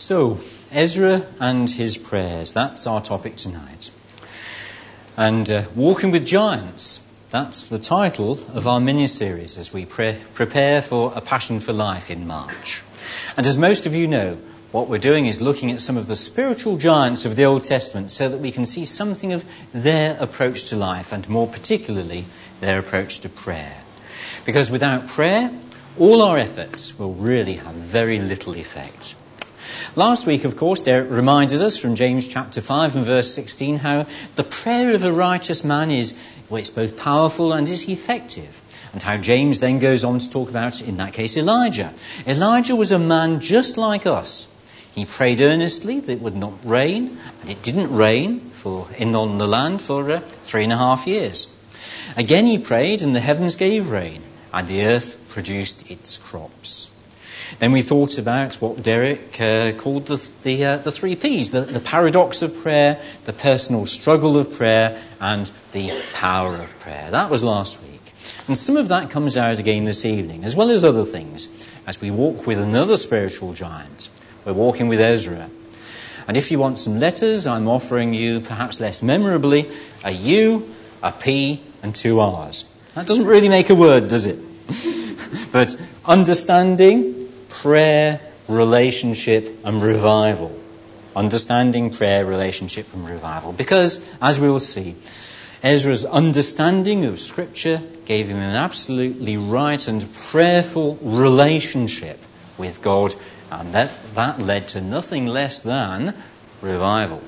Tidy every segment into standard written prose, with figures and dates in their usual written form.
So, Ezra and his prayers, that's our topic tonight. And Walking with Giants, that's the title of our mini-series as we prepare for A Passion for Life in March. And as most of you know, what we're doing is looking at some of the spiritual giants of the Old Testament so that we can see something of their approach to life, and more particularly, their approach to prayer. Because without prayer, all our efforts will really have very little effect. Last week, of course, Derek reminded us from James chapter 5 and verse 16 how the prayer of a righteous man is, well, it's both powerful and is effective. And how James then goes on to talk about, in that case, Elijah. Elijah was a man just like us. He prayed earnestly that it would not rain, and it didn't rain on the land for 3.5 years. Again he prayed, and the heavens gave rain, and the earth produced its crops. Then we thought about what Derek called the 3 Ps, the paradox of prayer, the personal struggle of prayer, and the power of prayer. That was last week. And some of that comes out again this evening, as well as other things, as we walk with another spiritual giant. We're walking with Ezra. And if you want some letters, I'm offering you, perhaps less memorably, a U, a P, and 2 R's. That doesn't really make a word, does it? But understanding, prayer, relationship, and revival. Understanding, prayer, relationship, and revival. Because, as we will see, Ezra's understanding of Scripture gave him an absolutely right and prayerful relationship with God, and that led to nothing less than revival.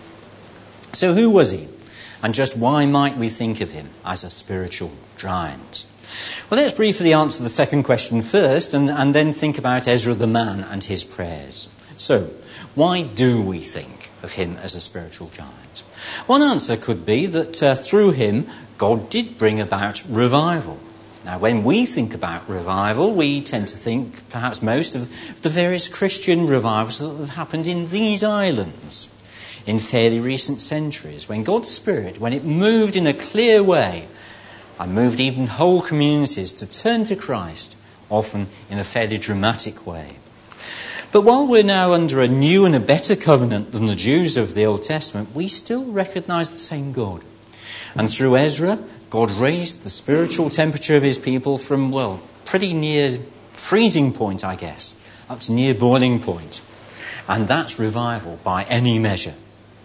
So who was he? And just why might we think of him as a spiritual giant? Well, let's briefly answer the second question first, and then think about Ezra the man and his prayers. So, why do we think of him as a spiritual giant? One answer could be that through him, God did bring about revival. Now, when we think about revival, we tend to think, perhaps most, of the various Christian revivals that have happened in these islands in fairly recent centuries, when God's Spirit, when it moved in a clear way, and moved even whole communities to turn to Christ, often in a fairly dramatic way. But while we're now under a new and a better covenant than the Jews of the Old Testament, we still recognise the same God. And through Ezra, God raised the spiritual temperature of his people from, well, pretty near freezing point, I guess, up to near boiling point. And that's revival by any measure.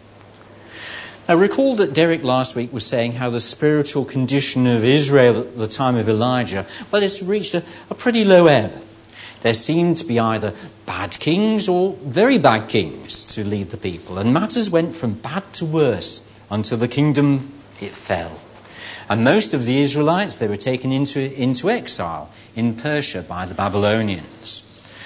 Now, recall that Derek last week was saying how the spiritual condition of Israel at the time of Elijah, well, it's reached a pretty low ebb. There seemed to be either bad kings or very bad kings to lead the people, and matters went from bad to worse until the kingdom, it fell. And most of the Israelites, they were taken into exile in Persia by the Babylonians.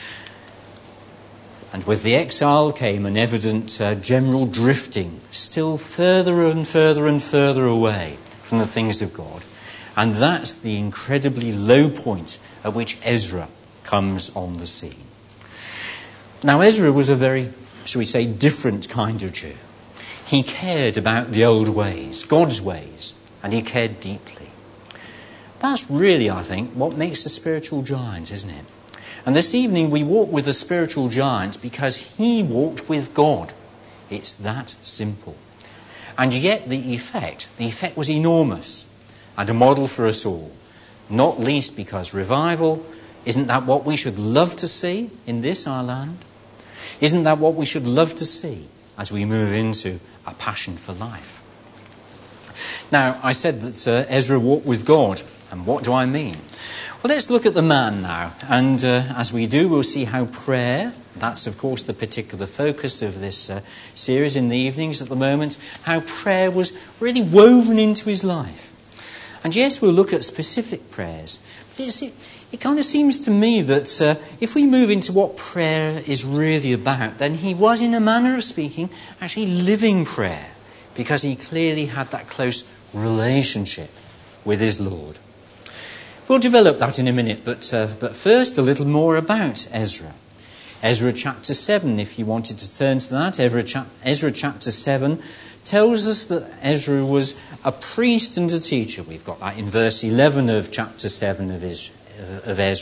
And with the exile came an evident general drifting, still further and further and further away from the things of God. And that's the incredibly low point at which Ezra comes on the scene. Now, Ezra was a very, shall we say, different kind of Jew. He cared about the old ways, God's ways, and he cared deeply. That's really, I think, what makes a spiritual giant, isn't it? And this evening we walk with a spiritual giant because he walked with God. It's that simple. And yet the effect was enormous and a model for us all. Not least because revival, isn't that what we should love to see in this our land? Isn't that what we should love to see as we move into a passion for life? Now, I said that Ezra walked with God. And what do I mean? Well, let's look at the man now. And as we do, we'll see how prayer, that's of course the particular focus of this series in the evenings at the moment, how prayer was really woven into his life. And yes, we'll look at specific prayers. But it kind of seems to me that if we move into what prayer is really about, then he was, in a manner of speaking, actually living prayer, because he clearly had that close relationship with his Lord. We'll develop that in a minute, but first a little more about Ezra. Ezra chapter 7, if you wanted to turn to that. Ezra chapter 7 tells us that Ezra was a priest and a teacher. We've got that in verse 11 of chapter 7 of Ezra.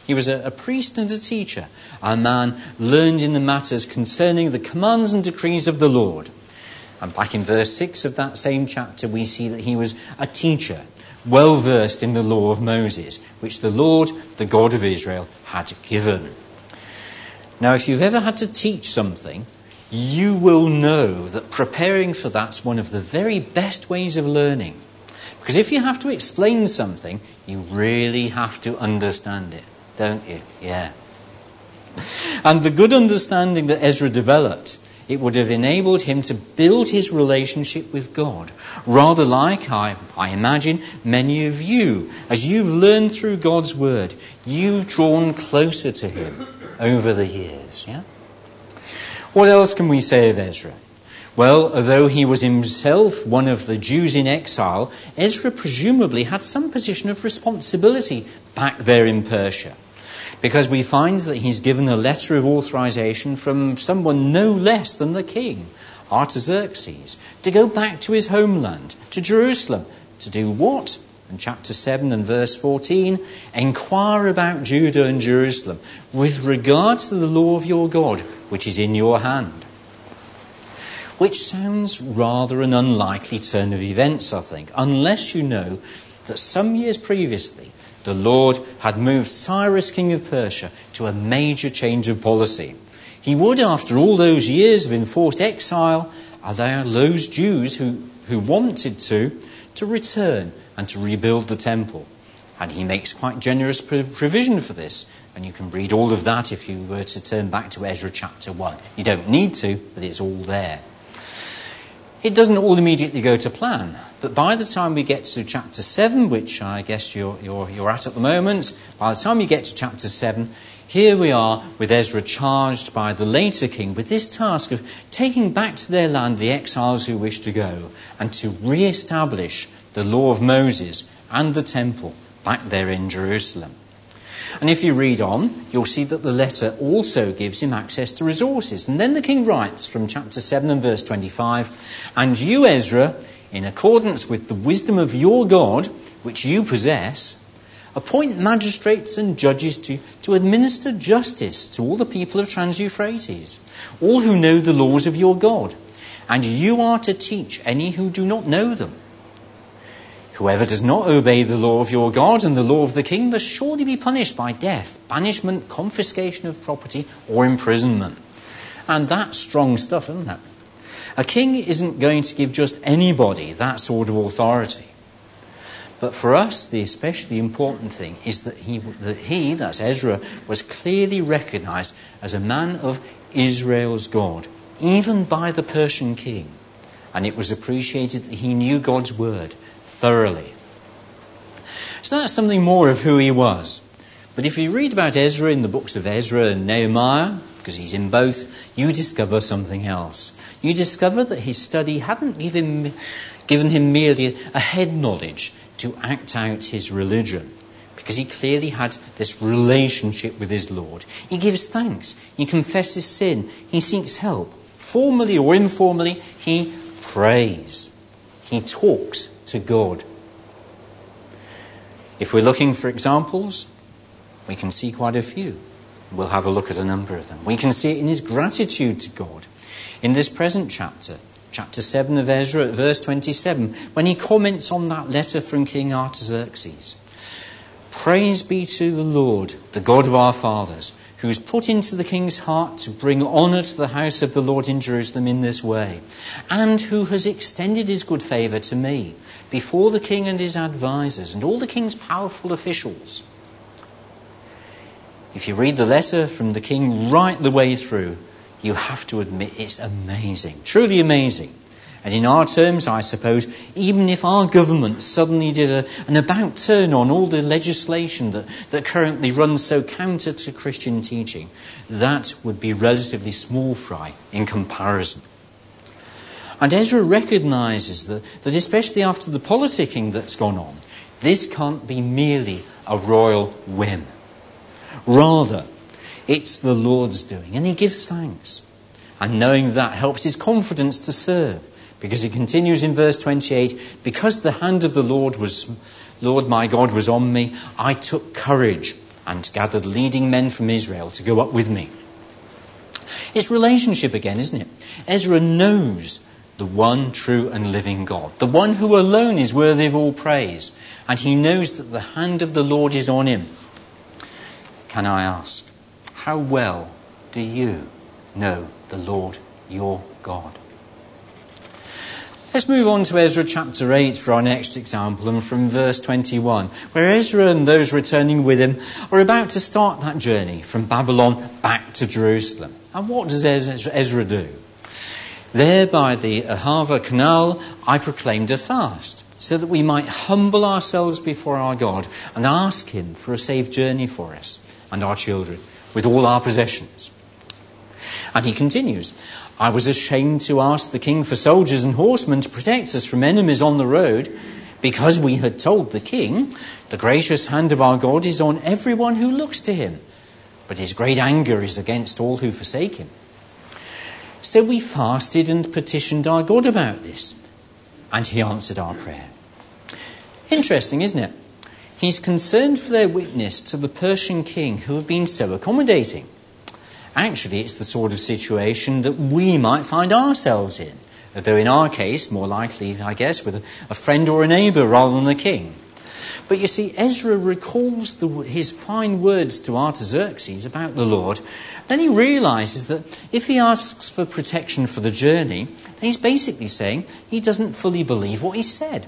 He was a priest and a teacher, a man learned in the matters concerning the commands and decrees of the Lord. And back in verse 6 of that same chapter, we see that he was a teacher, well versed in the law of Moses, which the Lord, the God of Israel, had given. Now, if you've ever had to teach something, you will know that preparing for that's one of the very best ways of learning. Because if you have to explain something, you really have to understand it, don't you? Yeah. And the good understanding that Ezra developed, it would have enabled him to build his relationship with God. Rather like, I imagine, many of you, as you've learned through God's word, you've drawn closer to him over the years. Yeah? What else can we say of Ezra? Well, although he was himself one of the Jews in exile, Ezra presumably had some position of responsibility back there in Persia. Because we find that he's given a letter of authorization from someone no less than the king, Artaxerxes, to go back to his homeland, to Jerusalem. To do what? In chapter 7 and verse 14, inquire about Judah and Jerusalem with regard to the law of your God, which is in your hand. Which sounds rather an unlikely turn of events, I think, unless you know that some years previously, the Lord had moved Cyrus, king of Persia, to a major change of policy. He would, after all those years of enforced exile, allow those Jews who wanted to return and to rebuild the temple. And he makes quite generous provision for this. And you can read all of that if you were to turn back to Ezra chapter 1. You don't need to, but it's all there. It doesn't all immediately go to plan, but by the time we get to chapter 7, which I guess you're at the moment, by the time you get to chapter 7, here we are with Ezra charged by the later king with this task of taking back to their land the exiles who wish to go and to re-establish the law of Moses and the temple back there in Jerusalem. And if you read on, you'll see that the letter also gives him access to resources. And then the king writes from chapter 7 and verse 25, "And you, Ezra, in accordance with the wisdom of your God, which you possess, appoint magistrates and judges to administer justice to all the people of Trans-Euphrates, all who know the laws of your God. And you are to teach any who do not know them. Whoever does not obey the law of your God and the law of the king must surely be punished by death, banishment, confiscation of property, or imprisonment." And that's strong stuff, isn't it? A king isn't going to give just anybody that sort of authority. But for us, the especially important thing is that he, that's Ezra, was clearly recognized as a man of Israel's God, even by the Persian king. And it was appreciated that he knew God's word thoroughly. So that's something more of who he was. But if you read about Ezra in the books of Ezra and Nehemiah, because he's in both, you discover something else. You discover that his study hadn't given him merely a head knowledge to act out his religion, because he clearly had this relationship with his Lord. He gives thanks, he confesses sin, he seeks help. Formally or informally, he prays. He talks to God. If we're looking for examples, we can see quite a few. We'll have a look at a number of them. We can see it in his gratitude to God. In this present chapter, chapter 7 of Ezra, at verse 27, when he comments on that letter from King Artaxerxes. "Praise be to the Lord, the God of our fathers, who has put into the king's heart to bring honour to the house of the Lord in Jerusalem in this way, and who has extended his good favour to me before the king and his advisers and all the king's powerful officials." If you read the letter from the king right the way through, you have to admit it's amazing, truly amazing. And in our terms, I suppose, even if our government suddenly did an about turn on all the legislation that currently runs so counter to Christian teaching, that would be relatively small fry in comparison. And Ezra recognises that especially after the politicking that's gone on, this can't be merely a royal whim. Rather, it's the Lord's doing, and he gives thanks. And knowing that helps his confidence to serve. Because he continues in verse 28, "Because the hand of the Lord my God was on me, I took courage. and gathered leading men from Israel to go up with me. It's relationship again, isn't it? Ezra knows the one true and living God, the one who alone is worthy of all praise, and he knows that the hand of the Lord is on him. Can I ask, how well do you know the Lord your God? Let's move on to Ezra chapter 8 for our next example, and from verse 21, where Ezra and those returning with him are about to start that journey from Babylon back to Jerusalem. And what does Ezra do? There by the Ahava Canal, I proclaimed a fast, so that we might humble ourselves before our God and ask him for a safe journey for us and our children, with all our possessions. And he continues, I was ashamed to ask the king for soldiers and horsemen to protect us from enemies on the road, because we had told the king, the gracious hand of our God is on everyone who looks to him, but his great anger is against all who forsake him. So we fasted and petitioned our God about this, and he answered our prayer. Interesting, isn't it? He's concerned for their witness to the Persian king who had been so accommodating. Actually, it's the sort of situation that we might find ourselves in, although in our case, more likely, I guess, with a friend or a neighbour rather than the king. But you see, Ezra recalls his fine words to Artaxerxes about the Lord. Then he realises that if he asks for protection for the journey, then he's basically saying he doesn't fully believe what he said.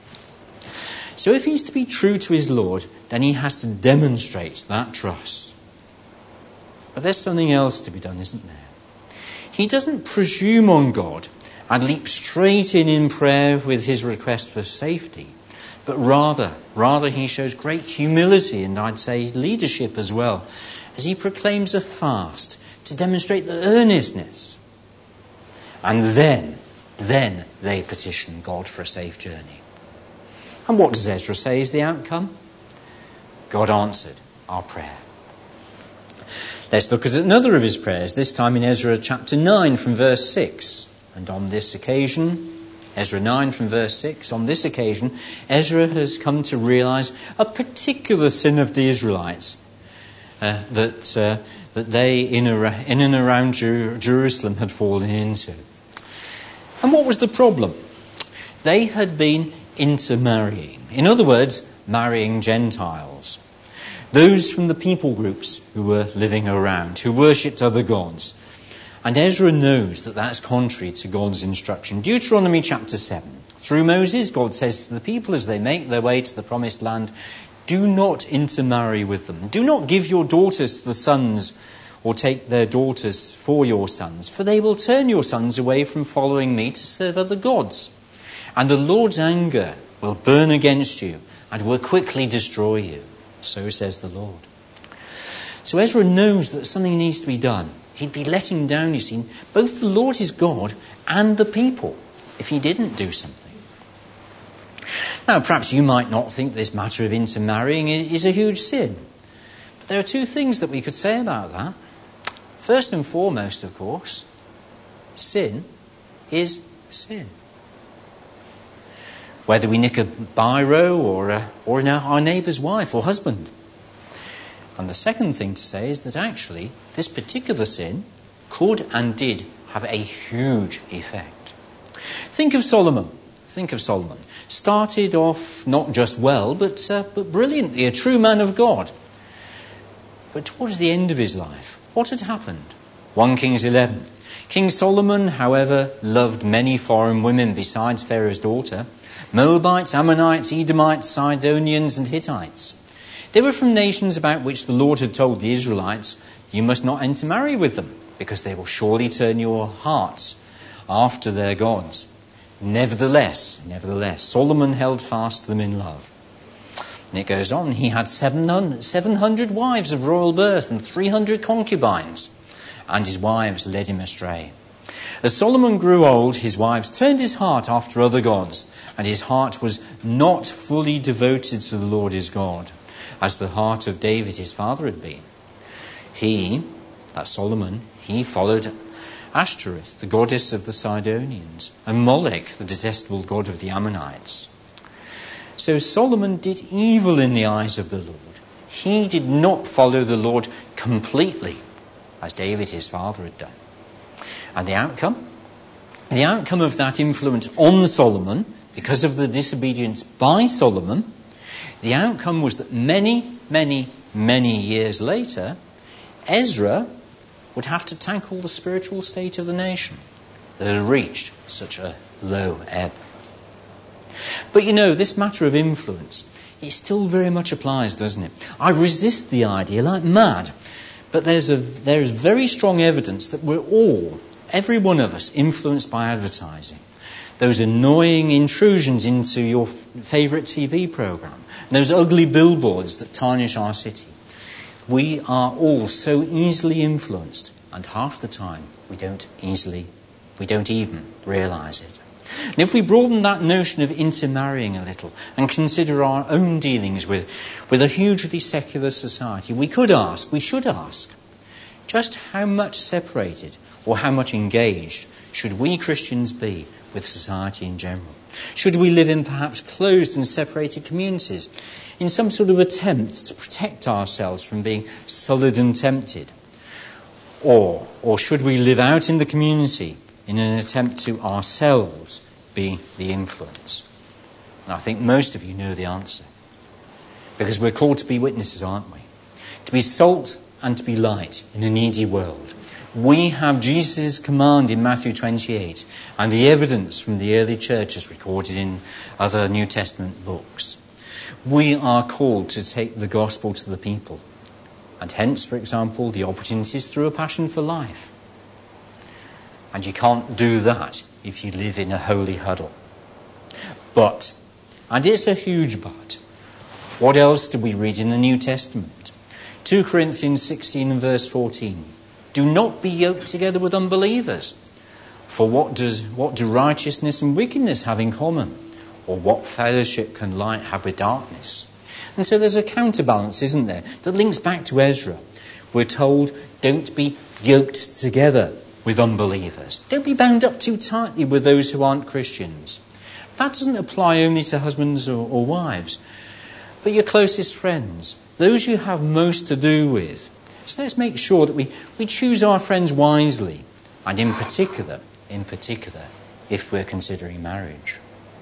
So if he's to be true to his Lord, then he has to demonstrate that trust. But there's something else to be done, isn't there? He doesn't presume on God and leap straight in prayer with his request for safety, but rather he shows great humility and I'd say leadership as well, as he proclaims a fast to demonstrate the earnestness. And then they petition God for a safe journey. And what does Ezra say is the outcome? God answered our prayer. Let's look at another of his prayers, this time in Ezra chapter 9 from verse 6. And on this occasion, Ezra 9 from verse 6, on this occasion, Ezra has come to realise a particular sin of the Israelites that they in and around Jerusalem had fallen into. And what was the problem? They had been intermarrying. In other words, marrying Gentiles. Those from the people groups who were living around, who worshipped other gods. And Ezra knows that that's contrary to God's instruction. Deuteronomy chapter 7. Through Moses, God says to the people as they make their way to the promised land, do not intermarry with them. Do not give your daughters to the sons or take their daughters for your sons, for they will turn your sons away from following me to serve other gods. And the Lord's anger will burn against you and will quickly destroy you. So says the Lord. So Ezra knows that something needs to be done. He'd be letting down, you see, both the Lord his God and the people if he didn't do something. Now, perhaps you might not think this matter of intermarrying is a huge sin. But there are two things that we could say about that. First and foremost, of course, sin is sin. Whether we nick a biro or our neighbour's wife or husband. And the second thing to say is that actually this particular sin could and did have a huge effect. Think of Solomon. Started off not just well, but brilliantly, a true man of God. But towards the end of his life, what had happened? 1 Kings 11. King Solomon, however, loved many foreign women besides Pharaoh's daughter, Moabites, Ammonites, Edomites, Sidonians and Hittites. They were from nations about which the Lord had told the Israelites, you must not intermarry with them, because they will surely turn your hearts after their gods. Nevertheless, Solomon held fast to them in love. And it goes on, he had 700 wives of royal birth and 300 concubines, and his wives led him astray. As Solomon grew old, his wives turned his heart after other gods, and his heart was not fully devoted to the Lord his God, as the heart of David his father had been. Solomon, he followed Ashtoreth, the goddess of the Sidonians, and Molech, the detestable god of the Ammonites. So Solomon did evil in the eyes of the Lord. He did not follow the Lord completely, as David, his father, had done. And the outcome? The outcome of that influence on Solomon, because of the disobedience by Solomon, the outcome was that many, many, many years later, Ezra would have to tackle the spiritual state of the nation that had reached such a low ebb. But this matter of influence, it still very much applies, doesn't it? I resist the idea like mad, but there is very strong evidence that we're all, every one of us, influenced by advertising. Those annoying intrusions into your favourite TV programme, those ugly billboards that tarnish our city. We are all so easily influenced, and half the time we don't even realise it. And if we broaden that notion of intermarrying a little and consider our own dealings with a hugely secular society, we should ask, just how much separated or how much engaged should we Christians be with society in general? Should we live in perhaps closed and separated communities in some sort of attempt to protect ourselves from being sullied and tempted? Or should we live out in the community in an attempt to ourselves be the influence? And I think most of you know the answer. Because we're called to be witnesses, aren't we? To be salt and to be light in a needy world. We have Jesus' command in Matthew 28 and the evidence from the early churches recorded in other New Testament books. We are called to take the gospel to the people. And hence, for example, the opportunities through a passion for life. And you can't do that if you live in a holy huddle. But, and it's a huge but, what else do we read in the New Testament? 2 Corinthians 16 and verse 14. Do not be yoked together with unbelievers. For what do righteousness and wickedness have in common? Or what fellowship can light have with darkness? And so there's a counterbalance, isn't there, that links back to Ezra. We're told, don't be yoked together with unbelievers. Don't be bound up too tightly with those who aren't Christians. That doesn't apply only to husbands or wives, but your closest friends, those you have most to do with. So let's make sure that we choose our friends wisely, and in particular, if we're considering marriage.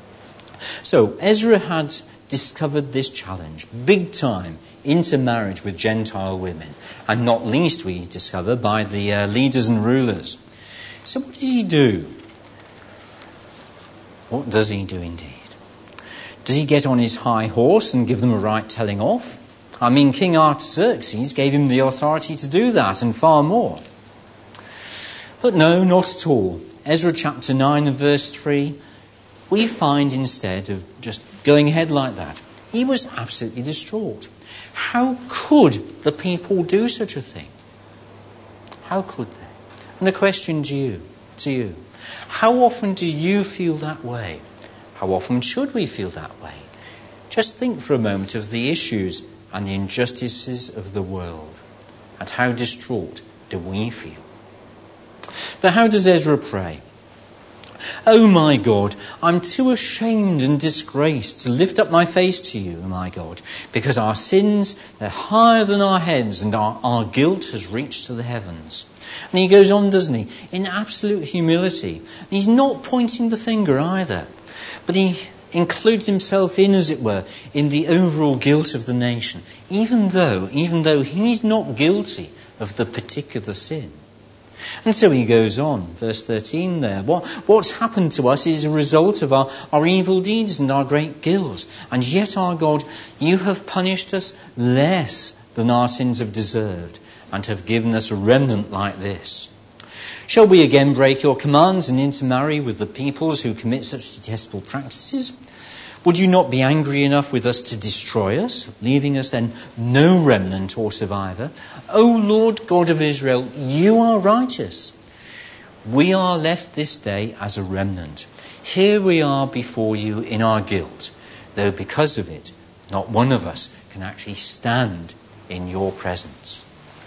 So Ezra had discovered this challenge, big time, intermarriage with Gentile women, and not least, we discover, by the leaders and rulers. So what did he do? What does he do indeed? Does he get on his high horse and give them a right telling off? I mean, King Artaxerxes gave him the authority to do that and far more. But no, not at all. Ezra chapter 9 and verse 3, we find instead of just going ahead like that, he was absolutely distraught. How could the people do such a thing? How could they? And the question to you, how often do you feel that way? How often should we feel that way? Just think for a moment of the issues and the injustices of the world, and how distraught do we feel? But how does Ezra pray? Oh my God, I'm too ashamed and disgraced to lift up my face to you, my God, because our sins, they're higher than our heads, and our guilt has reached to the heavens. And he goes on, doesn't he, in absolute humility. And he's not pointing the finger either, but he includes himself in, as it were, in the overall guilt of the nation, even though he's not guilty of the particular sin. And so he goes on, verse 13 there. What's happened to us is a result of our evil deeds and our great guilt. And yet, our God, you have punished us less than our sins have deserved, and have given us a remnant like this. Shall we again break your commands and intermarry with the peoples who commit such detestable practices? Would you not be angry enough with us to destroy us, leaving us then no remnant or survivor? O Lord God of Israel, you are righteous. We are left this day as a remnant. Here we are before you in our guilt, though because of it, not one of us can actually stand in your presence.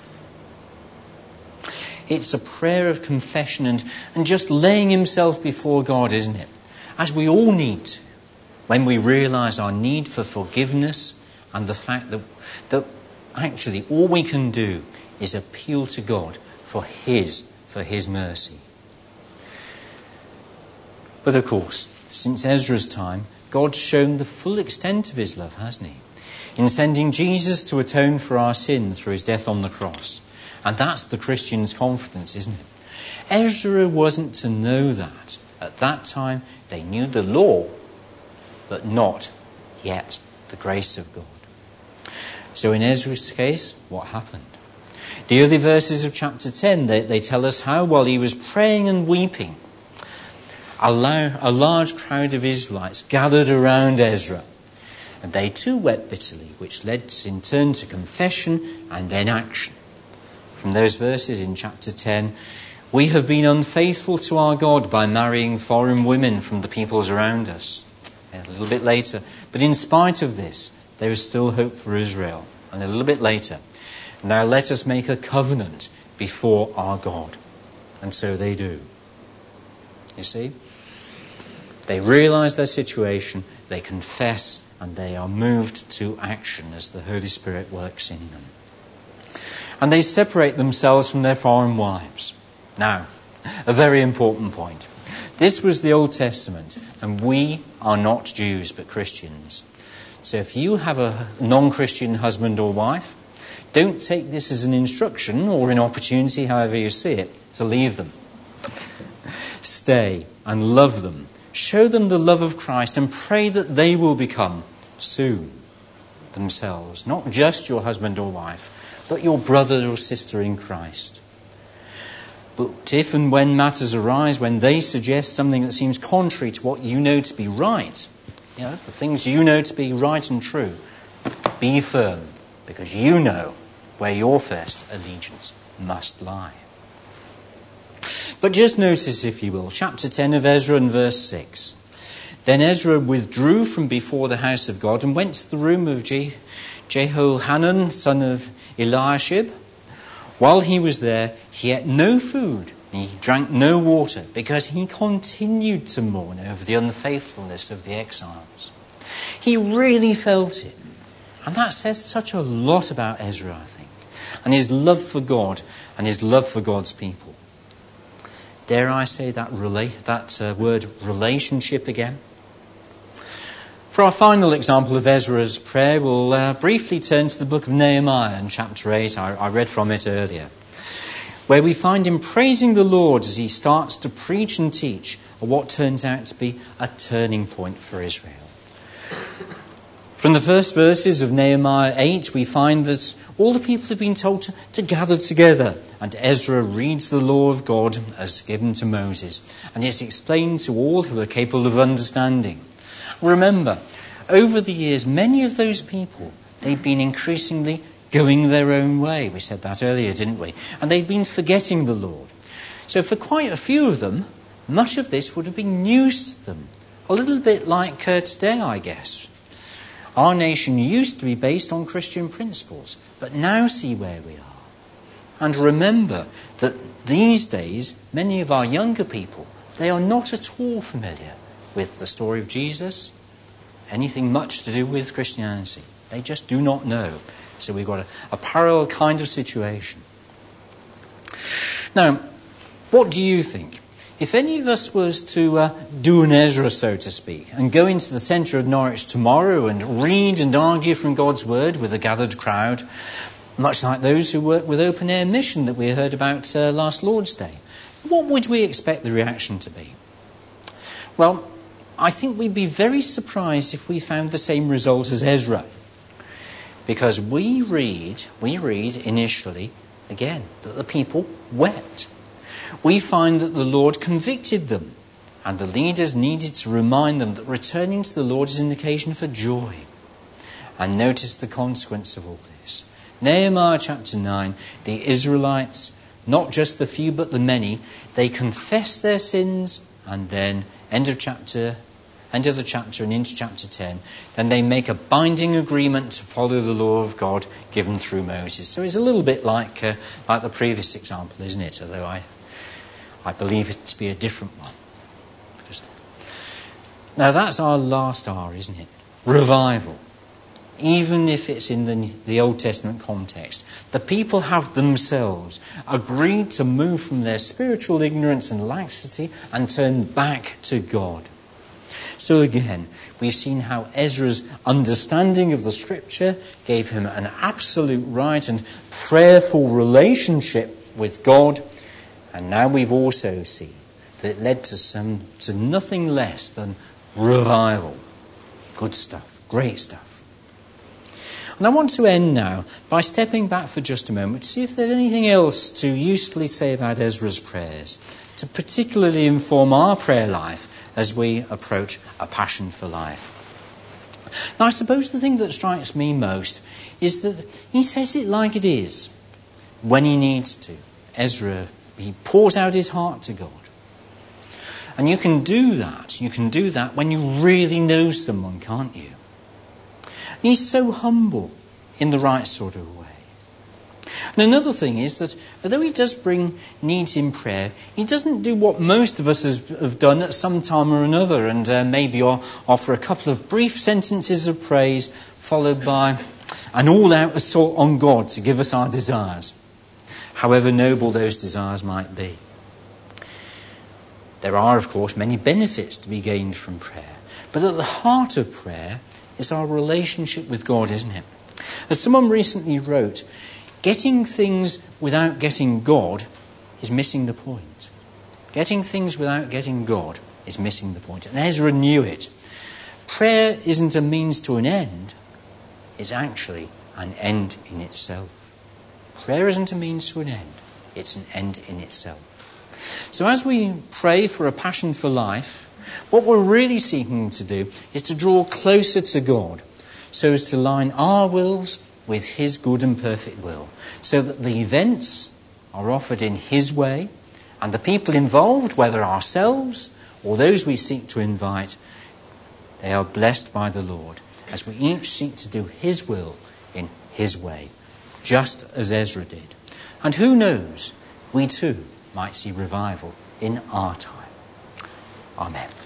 It's a prayer of confession and just laying himself before God, isn't it? As we all need to, when we realise our need for forgiveness and the fact that actually all we can do is appeal to God for His mercy. But of course, since Ezra's time, God's shown the full extent of His love, hasn't He? In sending Jesus to atone for our sin through His death on the cross. And that's the Christian's confidence, isn't it? Ezra wasn't to know that. At that time, they knew the law, but not yet the grace of God. So in Ezra's case, what happened? The early verses of chapter 10, they tell us how, while he was praying and weeping, a large crowd of Israelites gathered around Ezra. And they too wept bitterly, which led in turn to confession and then action. From those verses in chapter 10, we have been unfaithful to our God by marrying foreign women from the peoples around us. A little bit later, but in spite of this, there is still hope for Israel. And a little bit later, now let us make a covenant before our God. And so they do. You see? They realise their situation, they confess, and they are moved to action as the Holy Spirit works in them. And they separate themselves from their foreign wives. Now, a very important point. This was the Old Testament, and we are not Jews but Christians. So if you have a non-Christian husband or wife, don't take this as an instruction or an opportunity, however you see it, to leave them. Stay and love them. Show them the love of Christ and pray that they will become soon themselves, not just your husband or wife, but your brother or sister in Christ. But if and when matters arise, when they suggest something that seems contrary to what you know to be right, the things you know to be right and true, be firm, because you know where your first allegiance must lie. But just notice, if you will, chapter 10 of Ezra and verse 6. Then Ezra withdrew from before the house of God and went to the room of Jehohanan, son of Eliashib. While he was there, he ate no food, and he drank no water, because he continued to mourn over the unfaithfulness of the exiles. He really felt it. And that says such a lot about Ezra, I think, and his love for God and his love for God's people. Dare I say that word relationship again? For our final example of Ezra's prayer, we'll briefly turn to the book of Nehemiah in chapter 8. I read from it earlier, where we find him praising the Lord as he starts to preach and teach at what turns out to be a turning point for Israel. From the first verses of Nehemiah 8, we find that all the people have been told to gather together, and Ezra reads the law of God as given to Moses, and it's explained to all who are capable of understanding. Remember, over the years, many of those people, they've been increasingly going their own way. We said that earlier, didn't we? And they've been forgetting the Lord. So for quite a few of them, much of this would have been news to them. A little bit like today, I guess. Our nation used to be based on Christian principles, but now see where we are. And remember that these days, many of our younger people, they are not at all familiar with the story of Jesus, anything much to do with Christianity. They just do not know. So we've got a parallel kind of situation. Now, what do you think? If any of us was to do an Ezra, so to speak, and go into the centre of Norwich tomorrow and read and argue from God's word with a gathered crowd, much like those who work with Open Air Mission that we heard about last Lord's Day, what would we expect the reaction to be? Well, I think we'd be very surprised if we found the same result as Ezra. Because we read initially, again, that the people wept. We find that the Lord convicted them, and the leaders needed to remind them that returning to the Lord is an occasion for joy. And notice the consequence of all this. Nehemiah chapter 9, the Israelites, not just the few but the many, they confess their sins, and then end of the chapter and into chapter 10, then they make a binding agreement to follow the law of God given through Moses. So it's a little bit like the previous example, isn't it? Although I believe it to be a different one. Now that's our last R, isn't it? Revival. even if it's in the Old Testament context. The people have themselves agreed to move from their spiritual ignorance and laxity and turn back to God. So again, we've seen how Ezra's understanding of the Scripture gave him an absolute right and prayerful relationship with God. And now we've also seen that it led to nothing less than revival. Good stuff, great stuff. And I want to end now by stepping back for just a moment to see if there's anything else to usefully say about Ezra's prayers, to particularly inform our prayer life as we approach a Passion for Life. Now, I suppose the thing that strikes me most is that he says it like it is when he needs to. Ezra, he pours out his heart to God. And you can do that when you really know someone, can't you? And he's so humble in the right sort of way. And another thing is that although he does bring needs in prayer, he doesn't do what most of us have done at some time or another and maybe offer a couple of brief sentences of praise followed by an all-out assault on God to give us our desires, however noble those desires might be. There are, of course, many benefits to be gained from prayer. But at the heart of prayer is our relationship with God, isn't it? As someone recently wrote, getting things without getting God is missing the point. Getting things without getting God is missing the point. And Ezra knew it. Prayer isn't a means to an end. It's actually an end in itself. Prayer isn't a means to an end. It's an end in itself. So as we pray for a passion for life, what we're really seeking to do is to draw closer to God so as to line our wills with his good and perfect will, so that the events are offered in his way and the people involved, whether ourselves or those we seek to invite, they are blessed by the Lord as we each seek to do his will in his way, just as Ezra did. And who knows, we too might see revival in our time. Amen.